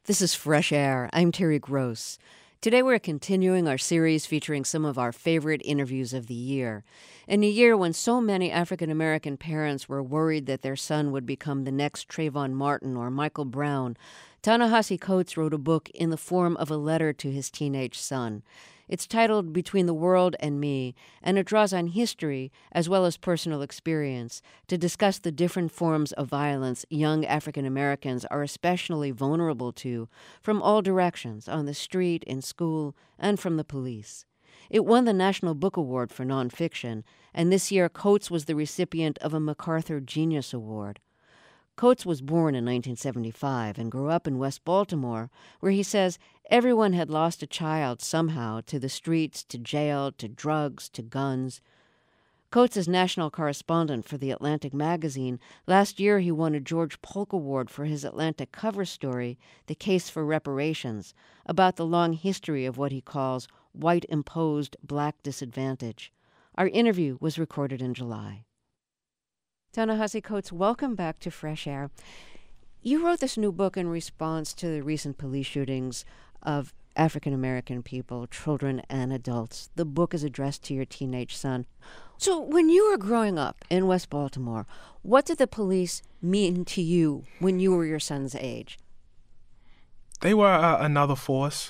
This is Fresh Air. I'm Terry Gross. Today we're continuing our series featuring some of our favorite interviews of the year. In a year when so many African American parents were worried that their son would become the next Trayvon Martin or Michael Brown, Ta-Nehisi Coates wrote a book in the form of a letter to his teenage son. It's titled Between the World and Me, and it draws on history as well as personal experience to discuss the different forms of violence young African Americans are especially vulnerable to from all directions, on the street, in school, and from the police. It won the National Book Award for nonfiction, and this year Coates was the recipient of a MacArthur Genius Award. Coates was born in 1975 and grew up in West Baltimore, where he says everyone had lost a child somehow to the streets, to jail, to drugs, to guns. Coates is national correspondent for The Atlantic magazine. Last year he won a George Polk Award for his Atlantic cover story, The Case for Reparations, about the long history of what he calls white-imposed black disadvantage. Our interview was recorded in July. Ta-Nehisi Coates, welcome back to Fresh Air. You wrote this new book in response to the recent police shootings of African American people, children and adults. The book is addressed to your teenage son. So when you were growing up in West Baltimore, what did the police mean to you when you were your son's age? They were another force.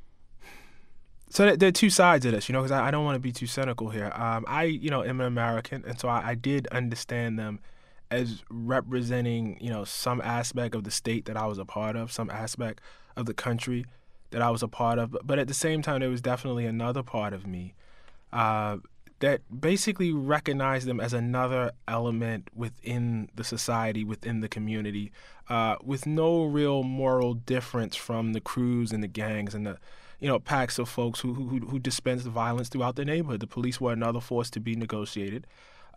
So there are two sides of this, because I don't want to be too cynical here. I am an American, and so I did understand them as representing, some aspect of the state that I was a part of, some aspect of the country that I was a part of. But at the same time, there was definitely another part of me that basically recognized them as another element within the society, within the community, with no real moral difference from the crews and the gangs and the packs of folks who dispensed violence throughout the neighborhood. The police were another force to be negotiated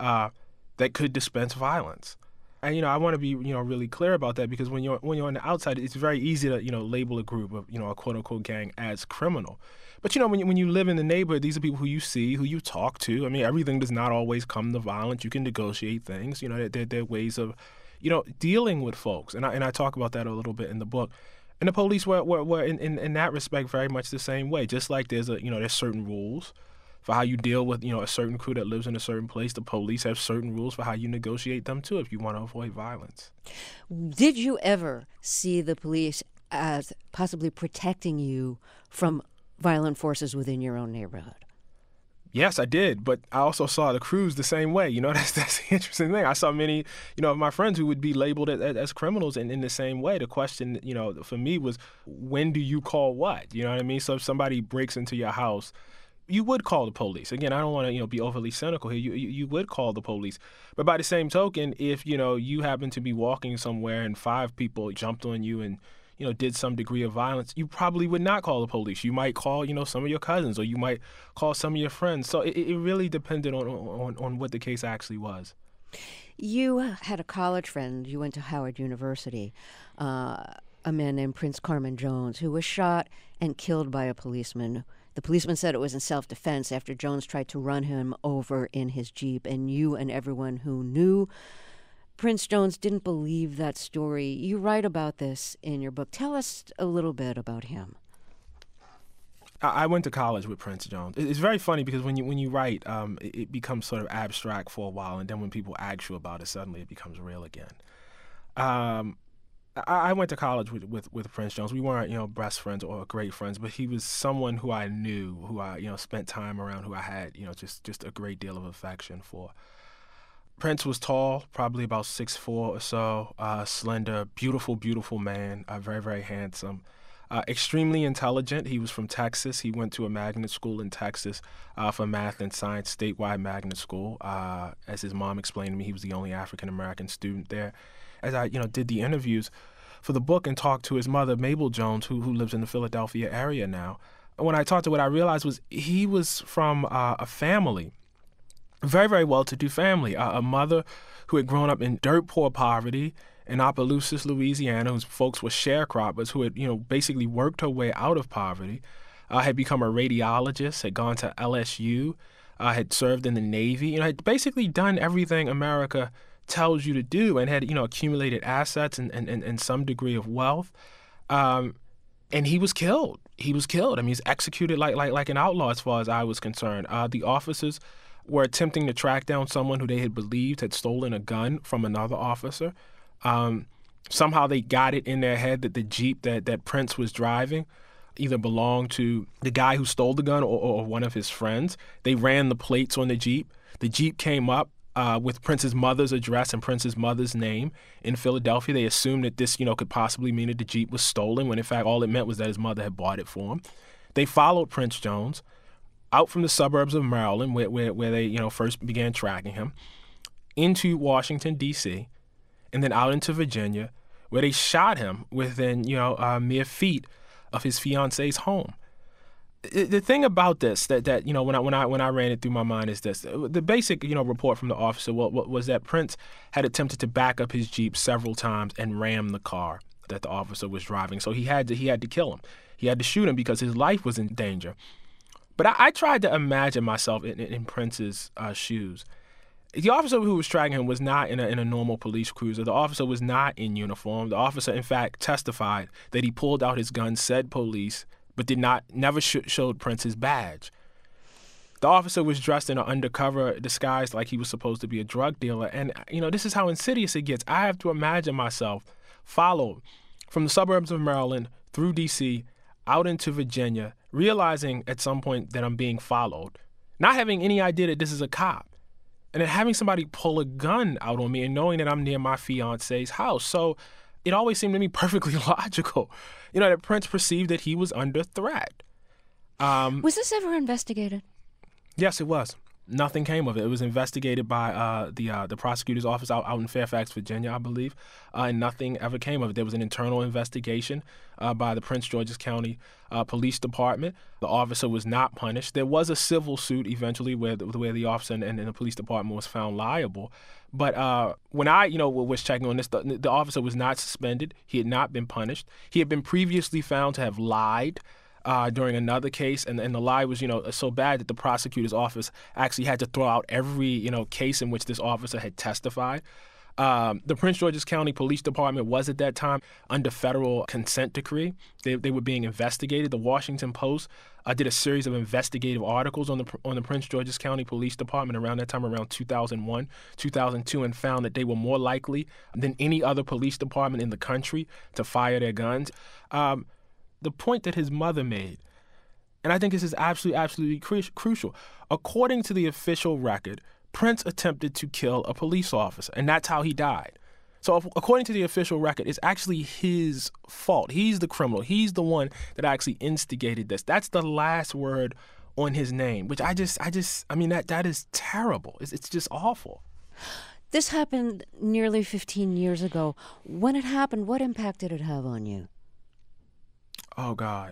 that could dispense violence. And, I want to be, really clear about that, because when you're on the outside, it's very easy to, label a group of, a quote-unquote gang as criminal. But, when you live in the neighborhood, these are people who you see, who you talk to. I mean, everything does not always come to violence. You can negotiate things. There are ways of, dealing with folks. And I talk about that a little bit in the book. And the police were in that respect very much the same way. Just like there's certain rules for how you deal with a certain crew that lives in a certain place. The police have certain rules for how you negotiate them too if you want to avoid violence. Did you ever see the police as possibly protecting you from violent forces within your own neighborhood? Yes, I did, but I also saw the crews the same way. That's the interesting thing. I saw many, of my friends who would be labeled as criminals in the same way. The question, for me was, when do you call what? You know what I mean? So if somebody breaks into your house, you would call the police. Again, I don't want to, be overly cynical here. You would call the police. But by the same token, if, you happen to be walking somewhere and 5 people jumped on you and did some degree of violence, you probably would not call the police. You might call, some of your cousins, or you might call some of your friends. So it really depended on what the case actually was. You had a college friend. You went to Howard University, a man named Prince Carman Jones, who was shot and killed by a policeman. The policeman said it was in self-defense after Jones tried to run him over in his Jeep, and you and everyone who knew Prince Jones didn't believe that story. You write about this in your book. Tell us a little bit about him. I went to college with Prince Jones. It's very funny because when you write, it becomes sort of abstract for a while, and then when people ask you about it, suddenly it becomes real again. I went to college with Prince Jones. We weren't, best friends or great friends, but he was someone who I knew, who I, spent time around, who I had, just a great deal of affection for. Prince was tall, probably about 6'4" or so, slender, beautiful, beautiful man, very, very handsome, extremely intelligent. He was from Texas. He went to a magnet school in Texas for math and science, statewide magnet school. As his mom explained to me, he was the only African-American student there. As I, did the interviews for the book and talked to his mother, Mabel Jones, who lives in the Philadelphia area now, when I talked to what I realized was he was from a family, a very, very well-to-do family, a mother who had grown up in dirt poor poverty in Opelousas, Louisiana, whose folks were sharecroppers, who had, basically worked her way out of poverty, had become a radiologist, had gone to LSU, had served in the Navy, had basically done everything America tells you to do, and had accumulated assets and some degree of wealth. And he was killed. He was killed. I mean, he's executed like an outlaw as far as I was concerned. The officers were attempting to track down someone who they had believed had stolen a gun from another officer. Somehow they got it in their head that the Jeep that Prince was driving either belonged to the guy who stole the gun or one of his friends. They ran the plates on the Jeep. The Jeep came up with Prince's mother's address and Prince's mother's name in Philadelphia. They assumed that this, could possibly mean that the Jeep was stolen, when in fact all it meant was that his mother had bought it for him. They followed Prince Jones out from the suburbs of Maryland, where they, first began tracking him, into Washington, D.C., and then out into Virginia, where they shot him within, mere feet of his fiance's home. The thing about this that when I ran it through my mind is this: the basic report from the officer was that Prince had attempted to back up his Jeep several times and ram the car that the officer was driving. So he had to kill him. He had to shoot him because his life was in danger. But I tried to imagine myself in Prince's shoes. The officer who was tracking him was not in a normal police cruiser. The officer was not in uniform. The officer, in fact, testified that he pulled out his gun, said police, but never showed Prince his badge. The officer was dressed in an undercover disguise like he was supposed to be a drug dealer. And, this is how insidious it gets. I have to imagine myself followed from the suburbs of Maryland through D.C., out into Virginia, realizing at some point that I'm being followed, not having any idea that this is a cop, and then having somebody pull a gun out on me and knowing that I'm near my fiance's house. So it always seemed to me perfectly logical, that Prince perceived that he was under threat. Was this ever investigated? Yes, it was. Nothing came of it. It was investigated by the prosecutor's office out in Fairfax, Virginia, I believe, and nothing ever came of it. There was an internal investigation by the Prince George's County Police Department. The officer was not punished. There was a civil suit eventually where the officer and the police department was found liable. But when I, was checking on this, the officer was not suspended. He had not been punished. He had been previously found to have lied during another case, and the lie was, so bad that the prosecutor's office actually had to throw out every, case in which this officer had testified. The Prince George's County Police Department was at that time under federal consent decree. They were being investigated. The Washington Post did a series of investigative articles on the Prince George's County Police Department around that time, around 2001, 2002, and found that they were more likely than any other police department in the country to fire their guns. The point that his mother made, and I think this is absolutely crucial. According to the official record, Prince attempted to kill a police officer, and that's how he died. So according to the official record, it's actually his fault. He's the criminal. He's the one that actually instigated this. That's the last word on his name, which I mean, that is terrible. It's just awful. This happened nearly 15 years ago. When it happened, what impact did it have on you? Oh, God.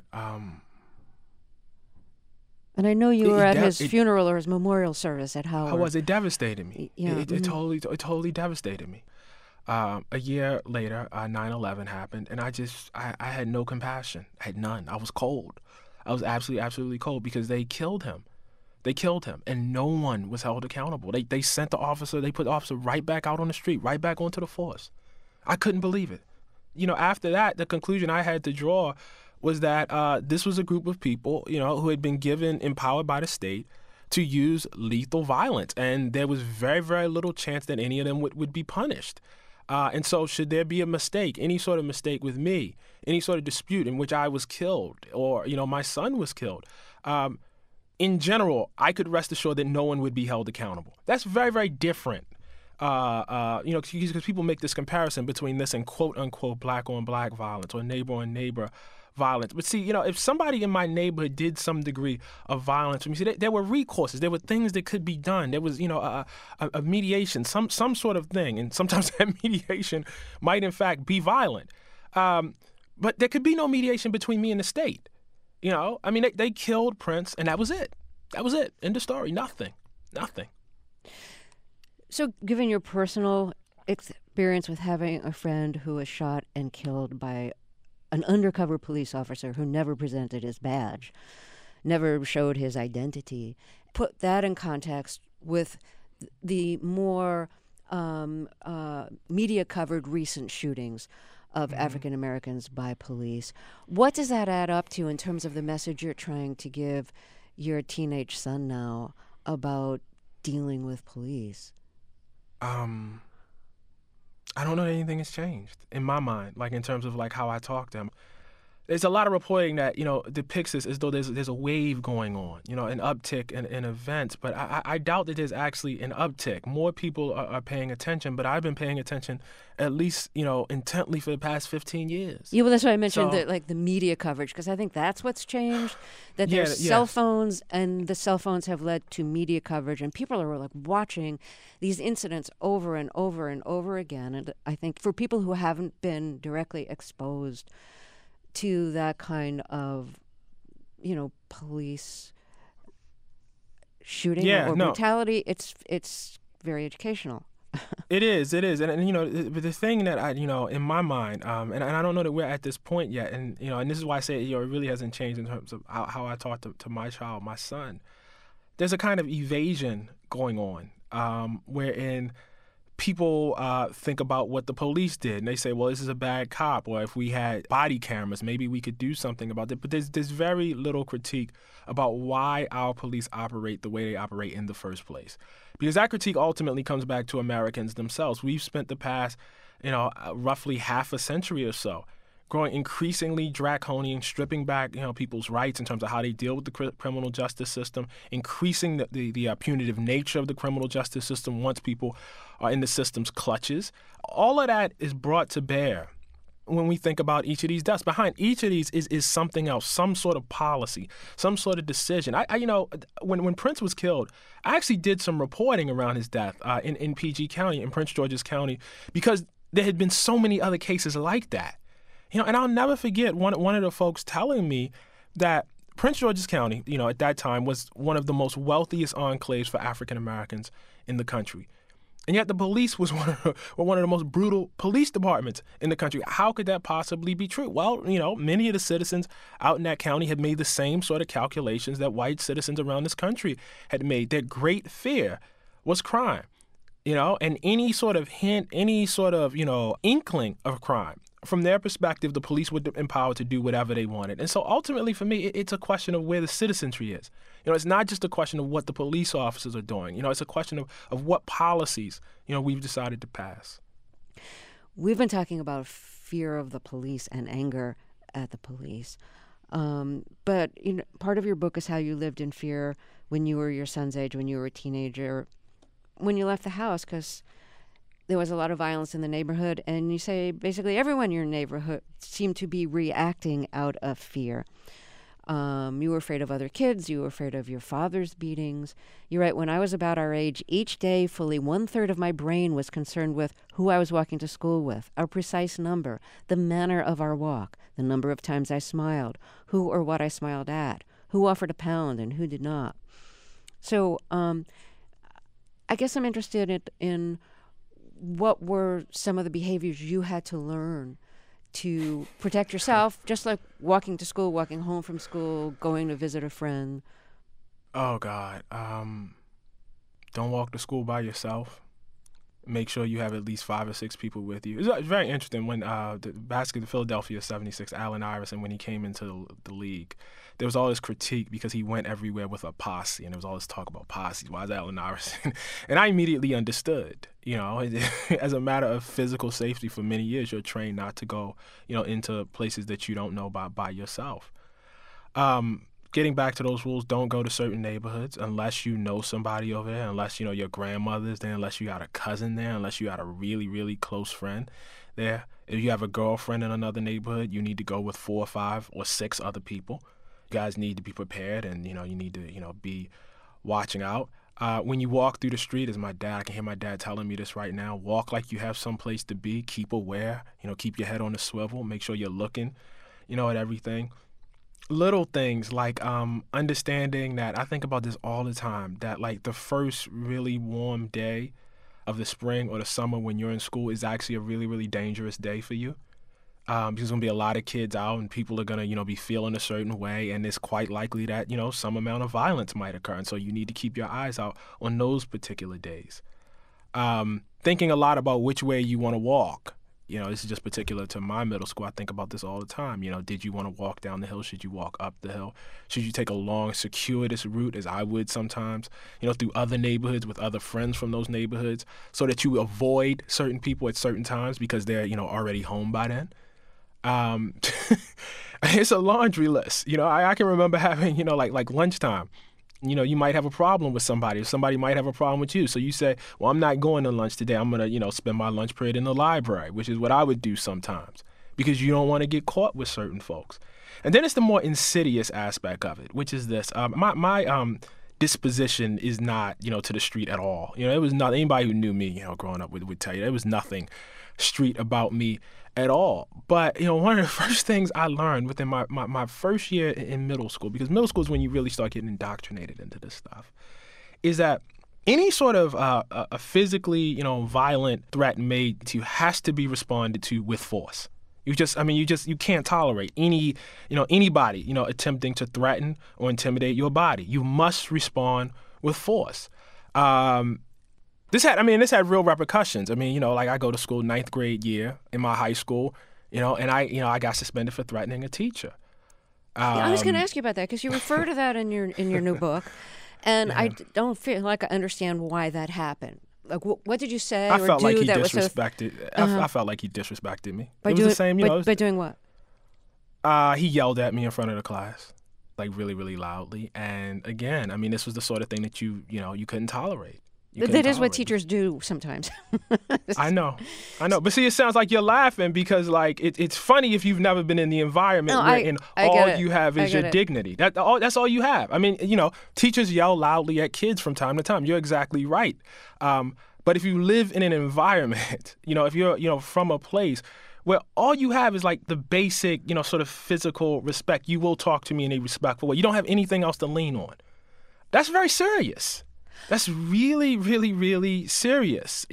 And I know you were at his funeral or his memorial service at Howard. How was it? Devastated me. Yeah. It totally devastated me. A year later, 9/11 happened, and I had no compassion. I had none. I was cold. I was absolutely cold because they killed him. They killed him, and no one was held accountable. They put the officer right back out on the street, right back onto the force. I couldn't believe it. After that, the conclusion I had to draw was that this was a group of people, who had been empowered by the state to use lethal violence. And there was very, very little chance that any of them would be punished. And so should there be a mistake, any sort of mistake with me, any sort of dispute in which I was killed or, my son was killed, in general, I could rest assured that no one would be held accountable. That's very, very different. Because people make this comparison between this and quote unquote black on black violence or neighbor on neighbor violence. But see, if somebody in my neighborhood did some degree of violence, there were recourses, there were things that could be done. There was, a mediation, some sort of thing. And sometimes that mediation might in fact be violent. But there could be no mediation between me and the state. They killed Prince and that was it. That was it. End of story. Nothing. So given your personal experience with having a friend who was shot and killed by an undercover police officer who never presented his badge, never showed his identity, put that in context with the more media-covered recent shootings of African Americans by police. What does that add up to in terms of the message you're trying to give your teenage son now about dealing with police? I don't know that anything has changed in my mind, like in terms of like how I talk to him. There's a lot of reporting that, depicts this as though there's a wave going on, an uptick in events. But I doubt that there's actually an uptick. More people are paying attention, but I've been paying attention at least, intently for the past 15 years. Yeah, well, that's why I mentioned the media coverage, because I think that's what's changed, that there's cell phones, and the cell phones have led to media coverage, and people are like watching these incidents over and over and over again. And I think for people who haven't been directly exposed to that kind of, police shooting or brutality, it's very educational. It is, and but the thing that I, in my mind, and I don't know that we're at this point yet, and and this is why I say it really hasn't changed in terms of how I talk to my child, my son. There's a kind of evasion going on, wherein people think about what the police did, and they say, well, this is a bad cop, or if we had body cameras, maybe we could do something about it. But there's very little critique about why our police operate the way they operate in the first place. Because that critique ultimately comes back to Americans themselves. We've spent the past, roughly half a century or so growing increasingly draconian, stripping back, people's rights in terms of how they deal with the criminal justice system, increasing the punitive nature of the criminal justice system once people are in the system's clutches. All of that is brought to bear when we think about each of these deaths. Behind each of these is something else, some sort of policy, some sort of decision. When Prince was killed, I actually did some reporting around his death in PG County, in Prince George's County, because there had been so many other cases like that. And I'll never forget one of the folks telling me that Prince George's County, at that time was one of the most wealthiest enclaves for African Americans in the country. And yet the police was one of the most brutal police departments in the country. How could that possibly be true? Well, many of the citizens out in that county had made the same sort of calculations that white citizens around this country had made. Their great fear was crime, and any sort of hint, any sort of, inkling of crime. From their perspective, the police were empowered to do whatever they wanted. And so ultimately, for me, it's a question of where the citizenry is. It's not just a question of what the police officers are doing. It's a question of what policies, we've decided to pass. We've been talking about fear of the police and anger at the police. But part of your book is how you lived in fear when you were your son's age, when you were a teenager, when you left the house, because there was a lot of violence in the neighborhood, and you say basically everyone in your neighborhood seemed to be reacting out of fear. You were afraid of other kids. You were afraid of your father's beatings. You write, when I was about our age, each day fully 1/3 of my brain was concerned with who I was walking to school with, our precise number, the manner of our walk, the number of times I smiled, who or what I smiled at, who offered a pound and who did not. So I guess I'm interested in what were some of the behaviors you had to learn to protect yourself, just like walking to school, walking home from school, going to visit a friend? Oh, God. Don't walk to school by yourself. Make sure you have at least 5 or 6 people with you. It's very interesting when the Philadelphia 76, Allen Iverson, when he came into the league, there was all this critique because he went everywhere with a posse, and there was all this talk about posses. Why is Allen Iverson? And I immediately understood, as a matter of physical safety, for many years, you're trained not to go, into places that you don't know by yourself. Getting back to those rules, don't go to certain neighborhoods unless you know somebody over there, unless, your grandmother's there, unless you got a cousin there, unless you got a really, really close friend there. If you have a girlfriend in another neighborhood, you need to go with 4 or 5 or 6 other people. You guys need to be prepared, and, you need to, be watching out. When you walk through the street, as I can hear my dad telling me this right now, walk like you have someplace to be, keep aware, keep your head on the swivel, make sure you're looking, at everything. Little things like understanding that, I think about this all the time, that like the first really warm day of the spring or the summer when you're in school is actually a really, really dangerous day for you. Because there's going to be a lot of kids out and people are going to, be feeling a certain way, and it's quite likely that, some amount of violence might occur. And so you need to keep your eyes out on those particular days. Thinking a lot about which way you want to walk. This is just particular to my middle school. I think about this all the time. Did you want to walk down the hill? Should you walk up the hill? Should you take a long, circuitous route, as I would sometimes, through other neighborhoods with other friends from those neighborhoods, so that you avoid certain people at certain times because they're, already home by then? It's a laundry list. I can remember having, like lunchtime. You might have a problem with somebody, or somebody might have a problem with you. So you say, well, I'm not going to lunch today. I'm going to, spend my lunch period in the library, which is what I would do sometimes, because you don't want to get caught with certain folks. And then it's the more insidious aspect of it, which is this. My disposition is not, to the street at all. It was not, anybody who knew me, growing up would tell you there was nothing street about me at all. But, one of the first things I learned within my first year in middle school, because middle school is when you really start getting indoctrinated into this stuff, is that any sort of a physically, violent threat made to you has to be responded to with force. You can't tolerate anybody, attempting to threaten or intimidate your body. You must respond with force. This had real repercussions. Like I go to school 9th grade year in my high school, and I got suspended for threatening a teacher. I was going to ask you about that because you refer to that in your new book, and yeah. I don't feel like I understand why that happened. Like, what did you say I or felt do like he that disrespected. was so... I felt like he disrespected me. By it was the same, by doing what? He yelled at me in front of the class, like really, really loudly. And again, this was the sort of thing that you couldn't tolerate. That is what teachers do sometimes. I know. But see, it sounds like you're laughing because, like, it's funny if you've never been in the environment wherein all you have is your dignity. That's all you have. Teachers yell loudly at kids from time to time. You're exactly right. But if you live in an environment, if you're from a place where all you have is like the basic, sort of physical respect, you will talk to me in a respectful way. You don't have anything else to lean on. That's very serious. That's really, really, really serious,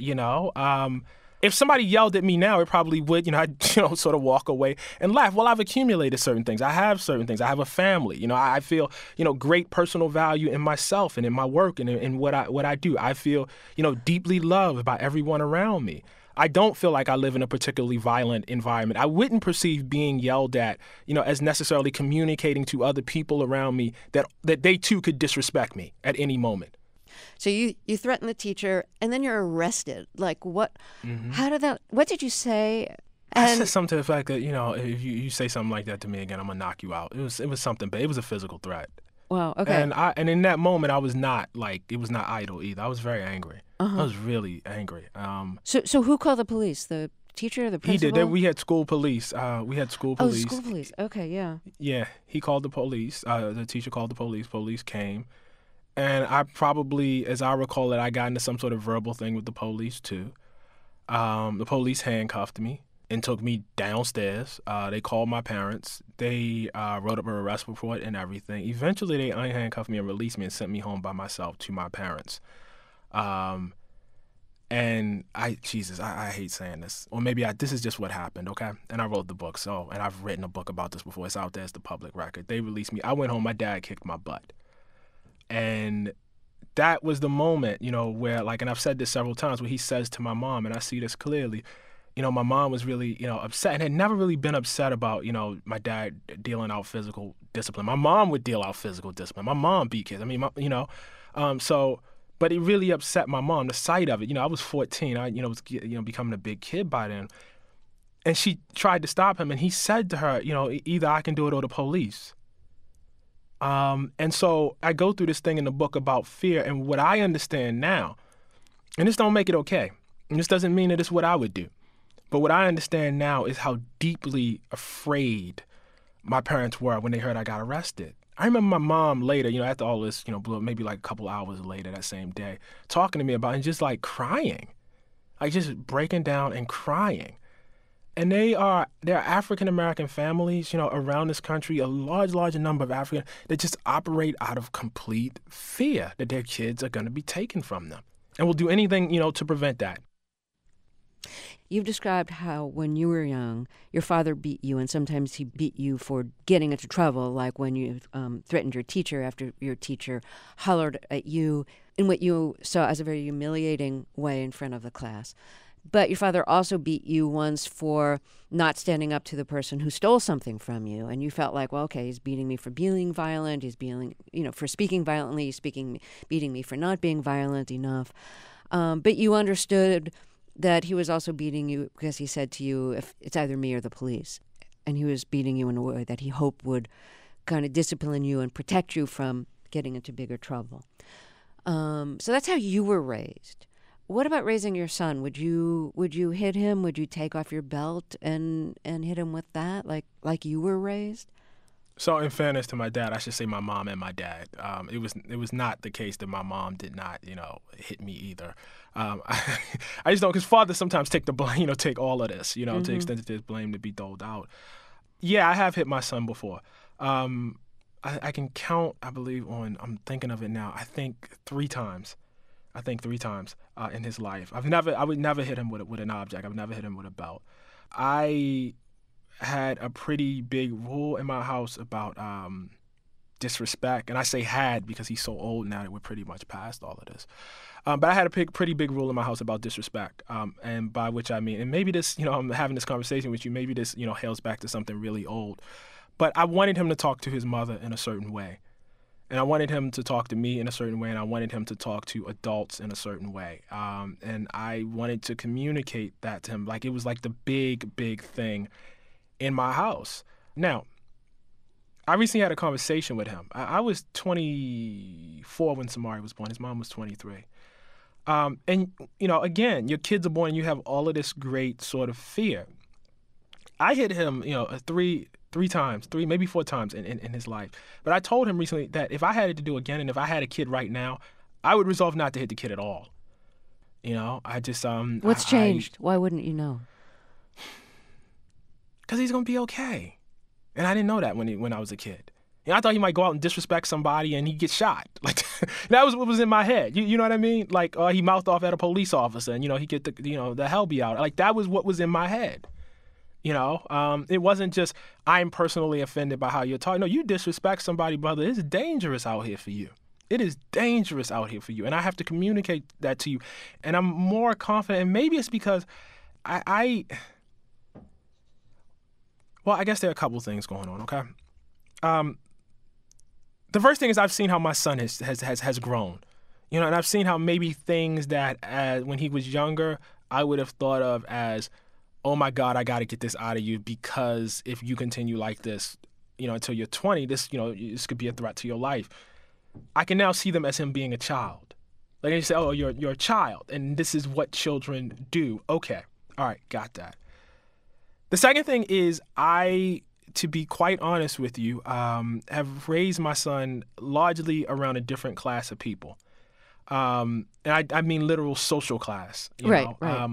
If somebody yelled at me now, it probably would, I'd, sort of walk away and laugh. Well, I've accumulated certain things. I have certain things. I have a family. I feel, great personal value in myself and in my work and in what I do. I feel, deeply loved by everyone around me. I don't feel like I live in a particularly violent environment. I wouldn't perceive being yelled at, as necessarily communicating to other people around me that they too could disrespect me at any moment. So you threaten the teacher, and then you're arrested. Like what? Mm-hmm. How did that? What did you say? I said something to the effect that if you say something like that to me again, I'm gonna knock you out. It was something, but it was a physical threat. Wow. Okay. And in that moment, I was not it was not idle either. I was very angry. Uh-huh. I was really angry. So who called the police? The teacher, the principal? He did. We had school police. Oh, school police. Okay. Yeah. Yeah. He called the police. The teacher called the police. Police came. And I probably, as I recall it, I got into some sort of verbal thing with the police, too. The police handcuffed me and took me downstairs. They called my parents. They wrote up an arrest report and everything. Eventually, they unhandcuffed me and released me and sent me home by myself to my parents. And I hate saying this. Or maybe this is just what happened, okay? And I wrote the book, and I've written a book about this before. It's out there as the public record. They released me. I went home. My dad kicked my butt. And that was the moment, where, and I've said this several times, where he says to my mom, and I see this clearly, my mom was really, upset and had never really been upset about, my dad dealing out physical discipline. My mom would deal out physical discipline. My mom beat kids. But it really upset my mom, the sight of it. I was 14. I, was, becoming a big kid by then. And she tried to stop him, and he said to her, either I can do it or the police. And so I go through this thing in the book about fear, and what I understand now, and this don't make it okay, and this doesn't mean that it's what I would do, but what I understand now is how deeply afraid my parents were when they heard I got arrested. I remember my mom later, after all this, maybe like a couple hours later that same day, talking to me about it and just crying, just breaking down and crying. And they're African-American families, around this country, a large number of African that just operate out of complete fear that their kids are going to be taken from them and will do anything, to prevent that. You've described how when you were young, your father beat you, and sometimes he beat you for getting into trouble, like when you threatened your teacher after your teacher hollered at you in what you saw as a very humiliating way in front of the class. But your father also beat you once for not standing up to the person who stole something from you. And you felt like, well, okay, he's beating me for being violent. He's being, for speaking violently. He's beating me for not being violent enough. But you understood that he was also beating you because he said to you, if it's either me or the police. And he was beating you in a way that he hoped would kind of discipline you and protect you from getting into bigger trouble. So that's how you were raised. What about raising your son? Would you hit him? Would you take off your belt and hit him with that, like you were raised? So in fairness to my dad, I should say my mom and my dad. It was not the case that my mom did not, hit me either. I just don't, because fathers sometimes take the blame, take all of this, to the extent that there's blame to be doled out. Yeah, I have hit my son before. I can count, I believe, I'm thinking of it now, I think three times in his life. I would never hit him with an object. I would never hit him with a belt. I had a pretty big rule in my house about disrespect. And I say had because he's so old now that we're pretty much past all of this. But I had a pretty big rule in my house about disrespect. And by which I mean, and maybe this, I'm having this conversation with you, maybe this, hails back to something really old. But I wanted him to talk to his mother in a certain way. And I wanted him to talk to me in a certain way, and I wanted him to talk to adults in a certain way. And I wanted to communicate that to him. Like, it was like the big, big thing in my house. Now, I recently had a conversation with him. I was 24 when Samari was born. His mom was 23. And, again, your kids are born and you have all of this great sort of fear. I hit him, three times, maybe four times in his life. But I told him recently that if I had it to do again and if I had a kid right now, I would resolve not to hit the kid at all. I just... What's changed? Why wouldn't you know? Because he's going to be okay. And I didn't know that when I was a kid. I thought he might go out and disrespect somebody and he'd get shot. Like, that was what was in my head. You know what I mean? Like, he mouthed off at a police officer and, he'd get the hell be out. Like, that was what was in my head. It wasn't just I'm personally offended by how you're talking. No, you disrespect somebody, brother. It's dangerous out here for you. It is dangerous out here for you. And I have to communicate that to you. And I'm more confident. And maybe it's because well, I guess there are a couple things going on, okay? The first thing is I've seen how my son has grown. And I've seen how maybe things that when he was younger, I would have thought of as, oh my God, I got to get this out of you because if you continue like this, until you're 20, this could be a threat to your life. I can now see them as him being a child. Like, you say, oh, you're a child, and this is what children do. Okay, all right, got that. The second thing is to be quite honest with you, have raised my son largely around a different class of people. And I mean literal social class, right.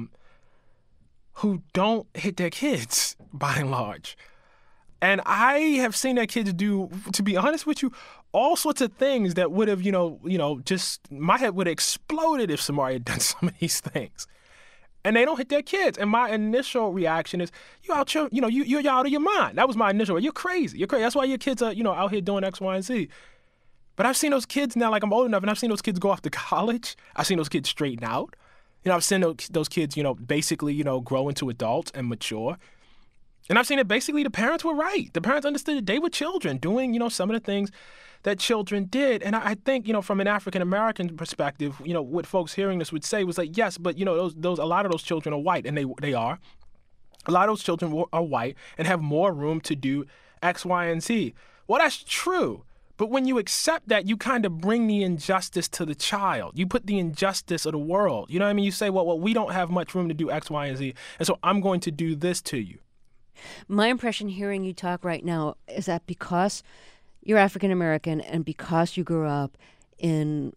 Who don't hit their kids, by and large. And I have seen their kids do, to be honest with you, all sorts of things that would have, just my head would have exploded if Samari had done some of these things. And they don't hit their kids. And my initial reaction is, you're out of your mind. That was my initial. You're crazy. You're crazy. That's why your kids are, out here doing X, Y, and Z. But I've seen those kids now, like I'm old enough, and I've seen those kids go off to college. I've seen those kids straighten out. I've seen those kids, basically, grow into adults and mature. And I've seen it basically the parents were right. The parents understood that they were children doing, some of the things that children did. And I think, from an African-American perspective, what folks hearing this would say was like, yes, but, those a lot of those children are white, and they are. A lot of those children are white and have more room to do X, Y, and Z. Well, that's true. But when you accept that, you kind of bring the injustice to the child. You put the injustice of the world. You know what I mean? You say, well, we don't have much room to do X, Y, and Z, and so I'm going to do this to you. My impression hearing you talk right now is that because you're African American and because you grew up in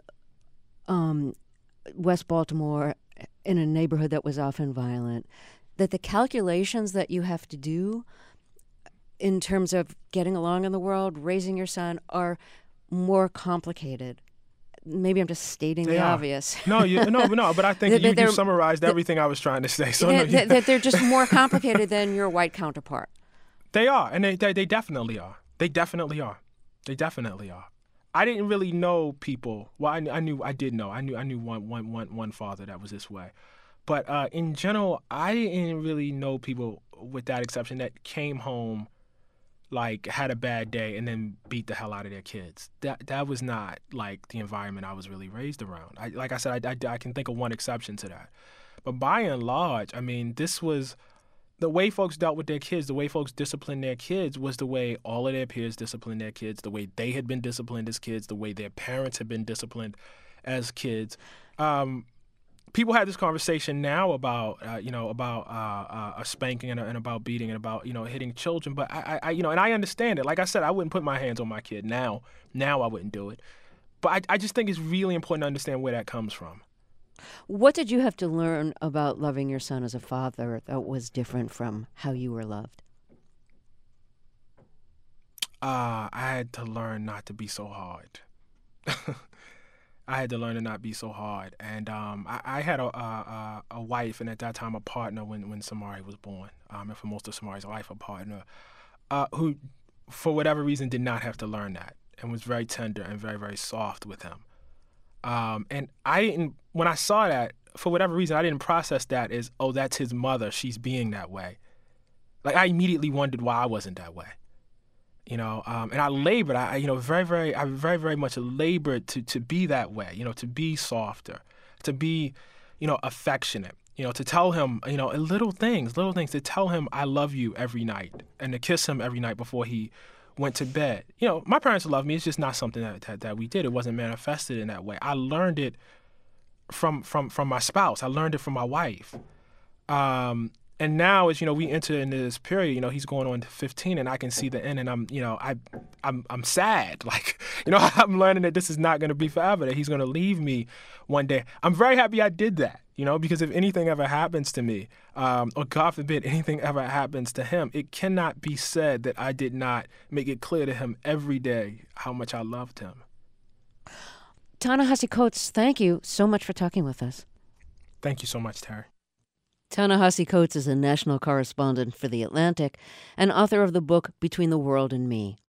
West Baltimore in a neighborhood that was often violent, that the calculations that you have to do in terms of getting along in the world, raising your son, are more complicated. Maybe I'm just stating the obvious. No, but I think you summarized everything I was trying to say. So that they're just more complicated than your white counterpart. They are, and they definitely are. They definitely are. I didn't really know people. Well, I knew one father that was this way, But in general, I didn't really know people, with that exception, that came home like had a bad day and then beat the hell out of their kids. That was not like the environment I was really raised around. Like I said, I can think of one exception to that. But by and large, I mean, this was the way folks dealt with their kids, the way folks disciplined their kids was the way all of their peers disciplined their kids, the way they had been disciplined as kids, the way their parents had been disciplined as kids. People have this conversation now about a spanking and about beating and about hitting children, but I and I understand it. Like I said, I wouldn't put my hands on my kid now. Now I wouldn't do it, but I just think it's really important to understand where that comes from. What did you have to learn about loving your son as a father that was different from how you were loved? I had to learn not to be so hard. I had to learn to not be so hard. And I had a wife, and at that time a partner when Samari was born, and for most of Samari's life a partner, who, for whatever reason, did not have to learn that and was very tender and very, very soft with him. And I didn't, when I saw that, for whatever reason, I didn't process that as, oh, that's his mother, she's being that way. Like, I immediately wondered why I wasn't that way. And I labored. I very, very much labored to be that way. To be softer, to be, affectionate. To tell him, little things, to tell him I love you every night, and to kiss him every night before he went to bed. My parents loved me. It's just not something that we did. It wasn't manifested in that way. I learned it from my spouse. I learned it from my wife. And now, as we enter into this period, he's going on to 15, and I can see the end, and I'm sad. Like, I'm learning that this is not going to be forever. That he's going to leave me one day. I'm very happy I did that. Because if anything ever happens to me, or God forbid anything ever happens to him, it cannot be said that I did not make it clear to him every day how much I loved him. Ta-Nehisi Coates, thank you so much for talking with us. Thank you so much, Terry. Ta-Nehisi Coates is a national correspondent for The Atlantic and author of the book Between the World and Me.